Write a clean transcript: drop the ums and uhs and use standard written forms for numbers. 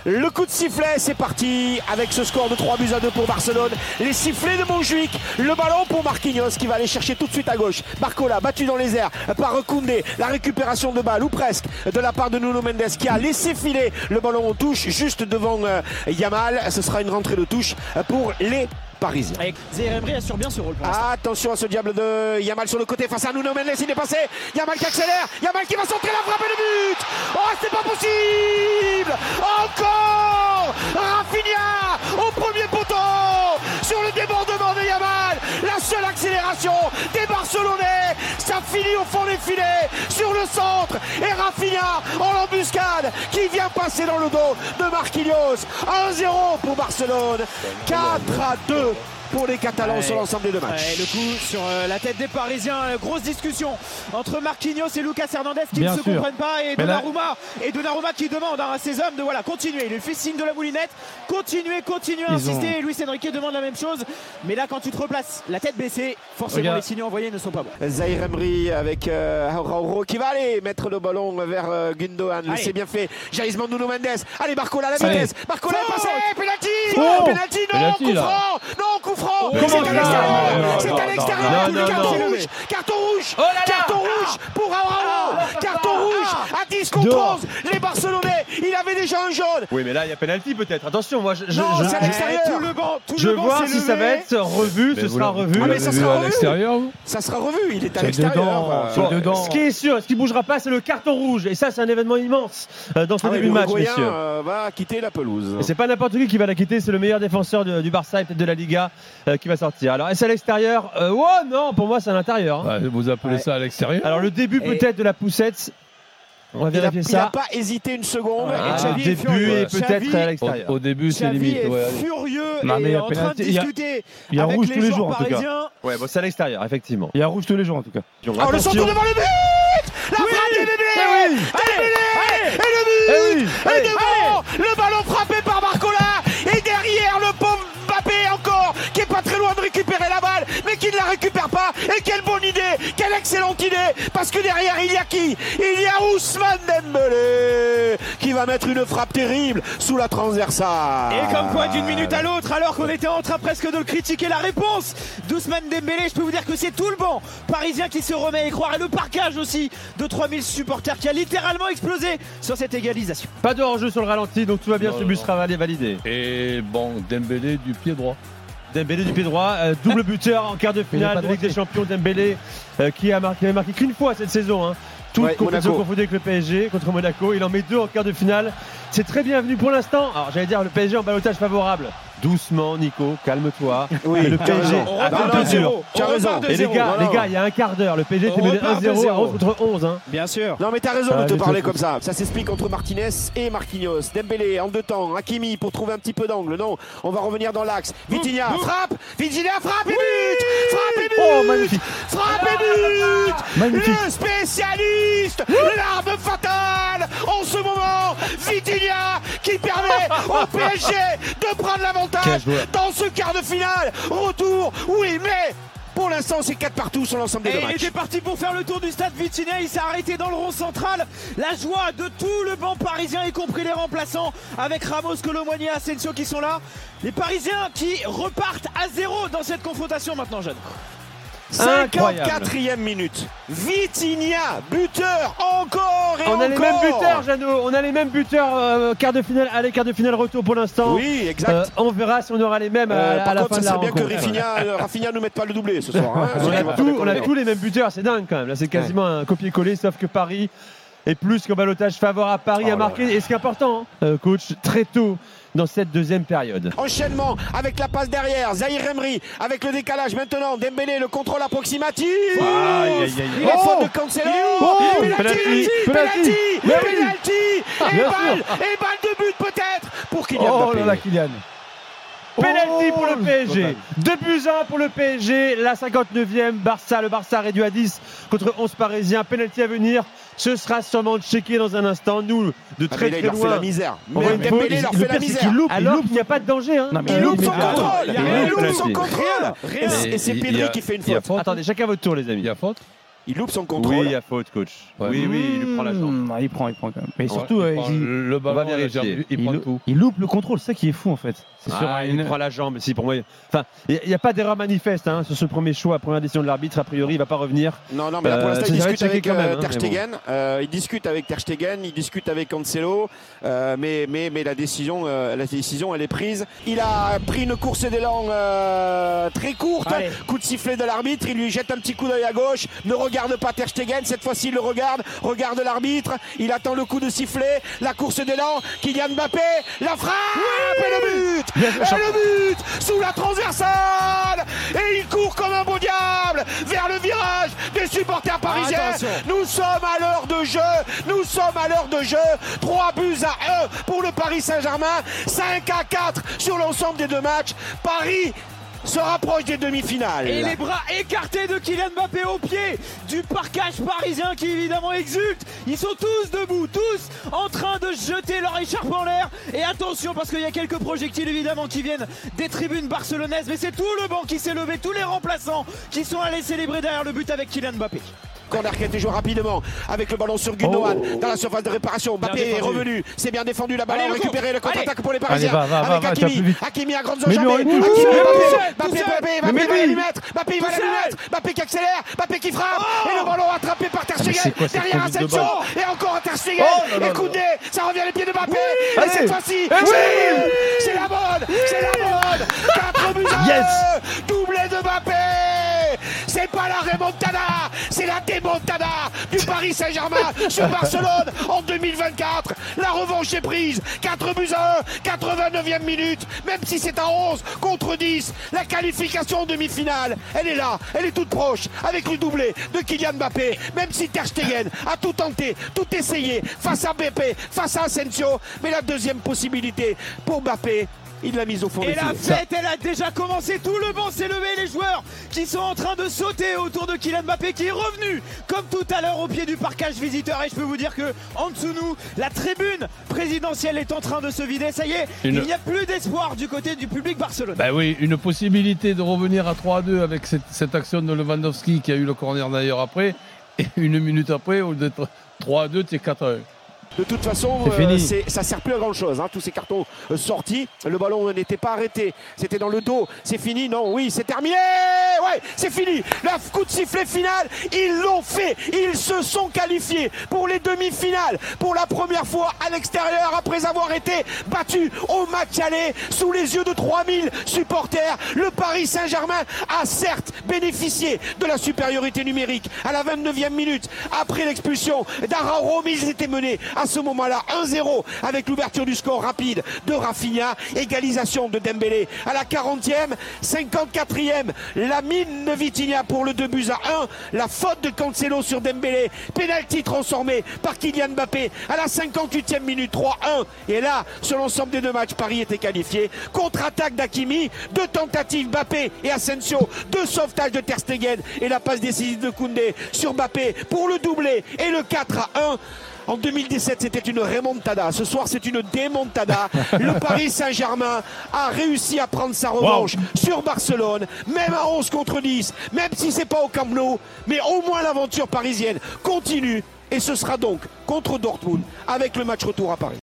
Le coup de sifflet, c'est parti avec ce score de 3-2 pour Barcelone. Les sifflets de Montjuïc, le ballon pour Marquinhos qui va aller chercher tout de suite à gauche. Barcola battu dans les airs par Koundé. La récupération de balle ou presque de la part de Nuno Mendes qui a laissé filer le ballon en touche juste devant Yamal. Ce sera une rentrée de touche pour les Parisien. Zaïre Emery assure bien ce rôle pour l'instant. Attention à ce diable de Yamal sur le côté face à Nuno Mendes, il est passé. Yamal qui accélère, Yamal qui va centrer la frappe et le but. Oh, c'est pas possible. Encore Rafinha au premier poteau sur le débordement de Yamal. La seule accélération des Barcelonais. Ça finit au fond des filets sur le centre et Rafinha en l'embuscade qui vient passer dans le dos de Marquinhos. 1-0 pour Barcelone, 4-2 pour les Catalans sur l'ensemble des deux matchs. Le coup sur la tête des Parisiens, grosse discussion entre Marquinhos et Lucas Hernandez qui ne se comprennent pas et Donnarumma qui demande à ses hommes de continuer. Il lui fait signe de la moulinette, continuez à insister et Luis Enrique demande la même chose. Mais là quand tu te replaces la tête baissée, forcément les signaux envoyés ne sont pas bons. Zaïre Emery avec Araujo qui va aller mettre le ballon vers Gundogan. C'est bien fait. Jaillissement de Nuno Mendes. Allez Barcola à la vitesse. Barcola est passé. Penalty. Non, coup franc. Non, coup franc. C'est à l'extérieur. Carton rouge pour Araujo. Carton rouge à 10 contre 11. Les Barcelonais, il avait déjà un jaune. Oui, mais là il y a penalty peut-être. Attention, moi c'est à l'extérieur. Je veux voir si ça va être revu. Ce sera revu. Ça sera à l'extérieur. Ça sera revu. Il est à l'extérieur. Ce qui est sûr, ce qui bougera pas, c'est le carton rouge. Et ça, c'est un événement immense dans ce début de match, messieurs. Va quitter la pelouse. Et c'est pas n'importe qui va la quitter. C'est le meilleur défenseur du Barça et peut-être de la Liga qui va sortir. Alors, est-ce à l'extérieur? Non, pour moi, c'est à l'intérieur. Vous appelez ça à l'extérieur? Alors, le début peut-être de la poussette. On va vérifier ça. Il n'a pas hésité une seconde. Xavi est furieux et peut-être à l'extérieur. Au début, c'est limite. Xavi est furieux et en train de discuter. Il y a rouge tous les jours, en tout cas. Ouais, c'est à l'extérieur, effectivement. Il y a rouge tous les jours, en tout cas. Le centre devant le but. La frappe est Dembélé. Et le but. Et devant, le ballon frappé par Barcola. Et derrière, le pauvre Mbappé encore, qui est pas très loin de récupérer la balle, mais qui ne la récupère pas. Et quelle bonne idée, quelle excellente idée, parce que derrière il y a qui? Il y a Ousmane Dembélé qui va mettre une frappe terrible sous la transversale. Et comme quoi d'une minute à l'autre, alors qu'on était en train presque de le critiquer, la réponse d'Ousmane Dembélé, je peux vous dire que c'est tout le banc parisien qui se remet à y croire, et le parquage aussi de 3000 supporters qui a littéralement explosé sur cette égalisation. Pas de hors-jeu sur le ralenti, donc tout va bien, ce but sera validé. Et bon, Dembélé du pied droit. Dembélé du pied droit, double buteur en quart de finale de Ligue des Champions. Dembélé qui avait marqué qu'une fois cette saison. Toutes compétitions confondues avec le PSG contre Monaco. Il en met 2 en quart de finale. C'est très bienvenu pour l'instant. Alors j'allais dire le PSG en ballottage favorable. Doucement, Nico, calme-toi. Oui, le PSG a un dur. Tu as raison. Et les gars, il y a un quart d'heure. Le PSG était mené 1-0 à 11 contre 11. Bien sûr. Non, mais t'as raison de te parler comme ça. Ça s'explique entre Martinez et Marquinhos. Dembélé en 2 temps. Hakimi pour trouver un petit peu d'angle. Non, on va revenir dans l'axe. Vitinha frappe. Vitinha frappe et but. Frappe et but. Oh, magnifique. Frappe et but. Magnifique. Le spécialiste. L'arme fatale en ce moment. Vitinha qui permet au PSG de prendre l'avantage dans ce quart de finale. Retour, oui, mais pour l'instant c'est 4-2 sur l'ensemble des deux matchs. Il était parti pour faire le tour du stade Vitinha, il s'est arrêté dans le rond central. La joie de tout le banc parisien, y compris les remplaçants, avec Ramos, Colomboigny et Asensio qui sont là. Les Parisiens qui repartent à 0 dans cette confrontation maintenant, Jeanne. 54e minute. Vitinha, buteur encore et on encore. A les mêmes buteurs, Jeannot. On a les mêmes buteurs quart de finale aller, quart de finale retour pour l'instant. Oui, exact. On verra si on aura les mêmes à la fin de la rencontre. Ça serait bien que Rafinha ne mette pas le doublé ce soir. On a tous les mêmes buteurs, c'est dingue quand même. Là, c'est quasiment un copier-coller, sauf que Paris est plus qu'en ballottage favorable. Paris a marqué, et ce qui est important, coach, très tôt dans cette deuxième période. Enchaînement avec la passe derrière, Zaïre Emery avec le décalage maintenant, Dembélé le contrôle approximatif. Il est faute de Cancelo. Penalty et balle de but peut-être pour Kylian Mbappé. Oh là là, Kylian. Penalty pour le PSG. 2-1 pour le PSG. La 59e, le Barça réduit à 10 contre 11 Parisiens. Penalty à venir. Ce sera sûrement checké dans un instant. Nous, de très loin. Il leur fait la misère. Dembélé leur fait la misère. Alors qu'il n'y a pas de danger. Il loupe son contrôle. Et c'est Pedri qui fait une faute. Attendez, chacun votre tour, les amis. Il y a faute. Il loupe son contrôle. Oui, il y a faute, coach. Ouais. Oui, il lui prend la jambe. Il prend quand même. Mais surtout, le ballon, il prend tout. Il loupe le contrôle, c'est ça qui est fou en fait. Il prend la jambe. Si, pour moi, enfin, il n'y a pas d'erreur manifeste sur ce premier choix, première décision de l'arbitre. A priori, il ne va pas revenir. Non, mais là, pour l'instant, il discute avec Ter Stegen. Bon. Il discute avec Ter Stegen, il discute avec Cancelo, mais la décision, elle est prise. Il a pris une course d'élan très courte. Allez. Coup de sifflet de l'arbitre, il lui jette un petit coup d'œil à gauche. Ne regarde pas Ter Stegen, cette fois-ci il le regarde l'arbitre, il attend le coup de sifflet, la course d'élan, Kylian Mbappé, la frappe et le but. Et le but sous la transversale, et il court comme un beau diable vers le virage des supporters parisiens. Nous sommes à l'heure de jeu, 3 buts à 1 pour le Paris Saint-Germain, 5-4 sur l'ensemble des 2 matchs. Paris se rapproche des demi-finales. Et les bras écartés de Kylian Mbappé au pied du parquage parisien qui évidemment exulte. Ils sont tous debout, tous en train de jeter leur écharpe en l'air. Et attention parce qu'il y a quelques projectiles évidemment qui viennent des tribunes barcelonaises. Mais c'est tout le banc qui s'est levé, tous les remplaçants qui sont allés célébrer derrière le but avec Kylian Mbappé. Corner qui a été joué rapidement avec le ballon sur Gundogan dans la surface de réparation. Mbappé est revenu, c'est bien défendu, la balle récupéré, le contre-attaque pour les Parisiens. Avec Hakimi à grandes enjambées. Mbappé va la lui mettre. Mbappé qui accélère, Mbappé qui frappe et le ballon attrapé par Ter Stegen derrière Asensio et encore Ter Stegen et Koundé, ça revient les pieds de Mbappé et cette fois-ci c'est la mode. 4 buts à 1, doublé de Mbappé. C'est pas la remontada, c'est la démontada du Paris Saint-Germain sur Barcelone en 2024. La revanche est prise, 4 buts à 1, 89e minute, même si c'est à 11 contre 10. La qualification en demi-finale, elle est là, elle est toute proche avec le doublé de Kylian Mbappé, même si Ter Stegen a tout tenté, tout essayé face à Mbappé, face à Asensio. Mais la deuxième possibilité pour Mbappé, il l'a mise au fond. Et la fête, elle a déjà commencé. Tout le banc s'est levé. Les joueurs qui sont en train de sauter autour de Kylian Mbappé qui est revenu comme tout à l'heure au pied du parquage visiteur. Et je peux vous dire que en dessous nous, la tribune présidentielle est en train de se vider. Ça y est, il n'y a plus d'espoir du côté du public barcelonais. Ben oui, une possibilité de revenir à 3-2 avec cette action de Lewandowski qui a eu le corner d'ailleurs après. Et une minute après, au lieu d'être 3-2, c'est 4-1. De toute façon, ça ne sert plus à grand chose. Tous ces cartons sortis, le ballon n'était pas arrêté. C'était dans le dos. C'est fini? Non, oui, c'est terminé. Ouais, c'est fini. Le coup de sifflet final, ils l'ont fait. Ils se sont qualifiés pour les demi-finales. Pour la première fois à l'extérieur, après avoir été battus au match aller sous les yeux de 3000 supporters. Le Paris Saint-Germain a certes bénéficié de la supériorité numérique à la 29e minute. Après l'expulsion d'Araújo, mais ils étaient menés à ce moment-là 1-0 avec l'ouverture du score rapide de Rafinha, égalisation de Dembélé à la 40e, 54e, la mine de Vitinha pour le 2 buts à 1, la faute de Cancelo sur Dembélé, pénalty transformé par Kylian Mbappé à la 58e minute, 3-1. Et là, sur l'ensemble des 2 matchs, Paris était qualifié. Contre-attaque d'Hakimi, 2 tentatives Mbappé et Asensio, 2 sauvetages de Ter Stegen et la passe décisive de Koundé sur Mbappé pour le doublé et le 4-1. En 2017, c'était une remontada. Ce soir, c'est une démontada. Le Paris Saint-Germain a réussi à prendre sa revanche sur Barcelone, même à 11 contre 10, même si c'est pas au Camp Nou, mais au moins l'aventure parisienne continue. Et ce sera donc contre Dortmund avec le match retour à Paris.